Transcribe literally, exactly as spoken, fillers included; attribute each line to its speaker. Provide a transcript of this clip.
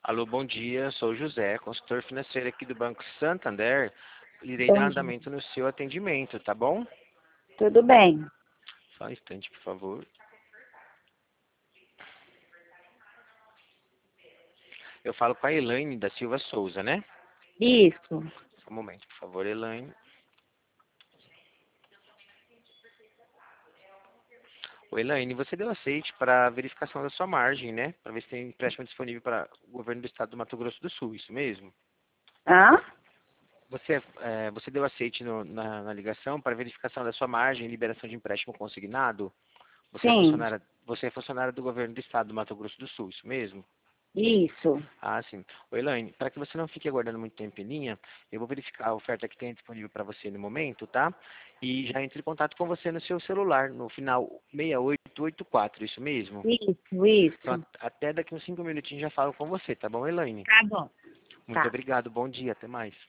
Speaker 1: Alô, bom dia. Sou o José, consultor financeiro aqui do Banco Santander. Irei dar
Speaker 2: Bom dia.
Speaker 1: andamento no seu atendimento, tá bom?
Speaker 2: Tudo bem?
Speaker 1: Só um instante, por favor. Eu falo com a Elaine da Silva Souza, né?
Speaker 2: Isso.
Speaker 1: Só um momento, por favor, Elaine. Ô, Elaine, você deu aceite para verificação da sua margem, né? Para ver se tem empréstimo disponível para o governo do estado do Mato Grosso do Sul, isso mesmo?
Speaker 2: Hã?
Speaker 1: Você, é, você deu aceite no- na, na ligação para verificação da sua margem e liberação de empréstimo consignado? Você é
Speaker 2: Sim.
Speaker 1: funcionária, você é funcionária do governo do estado do Mato Grosso do Sul, isso mesmo?
Speaker 2: Isso.
Speaker 1: Ah, sim. Ô, Elaine, para que você não fique aguardando muito tempo em linha, eu vou verificar a oferta que tem disponível para você no momento, tá? E já entre em contato com você no seu celular, no final seis oito oito quatro, isso mesmo?
Speaker 2: Isso,
Speaker 1: Então,
Speaker 2: isso.
Speaker 1: at- até daqui uns cinco minutinhos já falo com você, tá bom, Elaine?
Speaker 2: Tá bom.
Speaker 1: Muito
Speaker 2: Tá.
Speaker 1: obrigado, bom dia, até mais.